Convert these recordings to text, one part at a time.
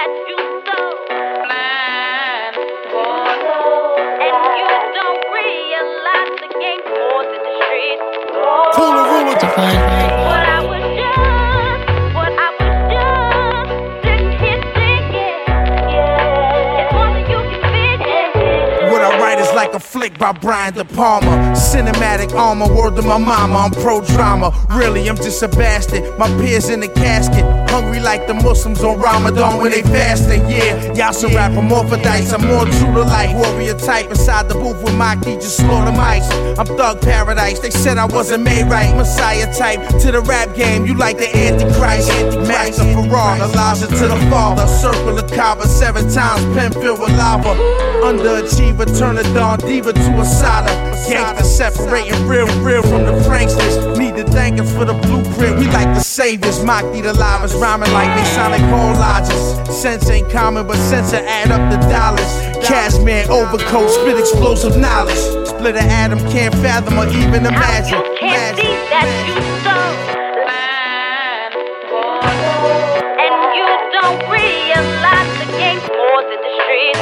that you so blind for, and you don't realize the game wars in the streets. What I was just didn't hit thinking. It's one that you can fit in. What I write is like a flick by Brian De Palma. Cinematic armor, word to my mama, I'm pro-drama. Really, I'm just a bastard. My peers in the casket, hungry like the Muslims on Ramadan when they fasting. Yeah, y'all should rap, I'm orthodox. I'm more true to life, warrior type. Inside the booth with Maki, just slaughter mics. I'm thug paradise, they said I wasn't made right. Messiah type, to the rap game, you like the Antichrist. Max of Farrar, Elijah to the Father. Circle the Kaaba 7 times, pen filled with lava. Underachiever, turn a Don Diva to a Sada. Gangsta separating real from the pranksters. Need to thank us for the blueprint, we like the saviors. Maki the livers, rhyming like they Sonic collages. Sense ain't common, but sense to add up the dollars. Cashman overcoat, spit explosive knowledge. Split an atom, can't fathom or even imagine. You can't see that you so blind for, and you don't realize the game wars in the streets.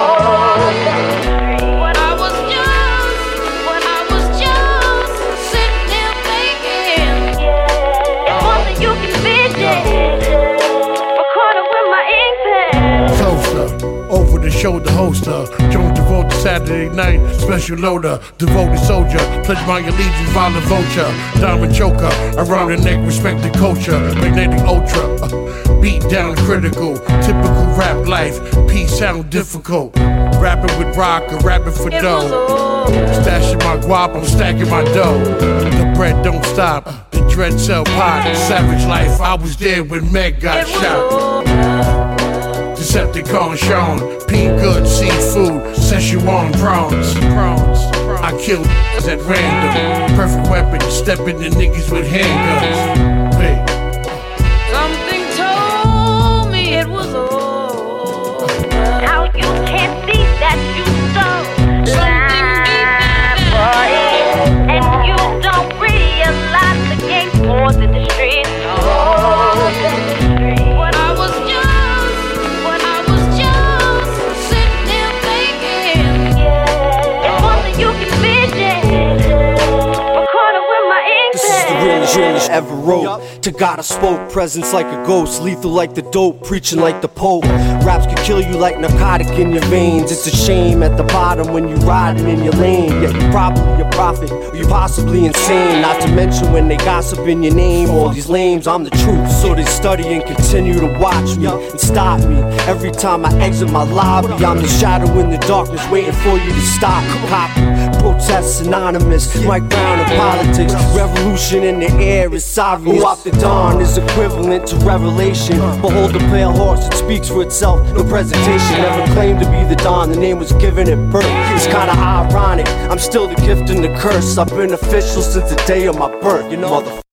What I was just sitting there thinking. It's one that you can vision. Recorded with my ink pen. Closer, over the shoulder holster. Jones devoted Saturday night, special loader. Devoted soldier, pledge my allegiance, violent vulture. Diamond choker, around the neck, respect the culture. Magnetic ultra, beat down critical. Typical rap life, peace sound difficult. Rapping with rock or rapping for dough. Stashing my guap, I'm stacking my dough. The bread don't stop, the dread cell pot. Savage life, I was there when Meg got shot. Decepticon shown, pink good seafood, Szechuan prawns. I killed at random, perfect weapon, stepping to niggas with handguns. Hey. Something told me it was over. How you can't see that you so blind for it, and you don't realize the game wars in the streets. Realest ever wrote. To God I spoke, presence like a ghost, lethal like the dope, preaching like the Pope. Raps can kill you like narcotic in your veins. It's a shame at the bottom when you riding in your lane. Yet you probably a prophet, or you possibly insane. Not to mention when they gossip in your name. All these lames, I'm the truth, so they study and continue to watch me and stop me. Every time I exit my lobby, I'm the shadow in the darkness waiting for you to stop. Copy, protests anonymous, Mike Brown in politics. Revolution in the air is obvious. Walk the dawn is equivalent to revelation. Behold the pale horse, it speaks for itself, no presentation. Never claimed to be the dawn, the name was given at birth. It's kinda ironic, I'm still the gift and the curse. I've been official since the day of my birth, you know.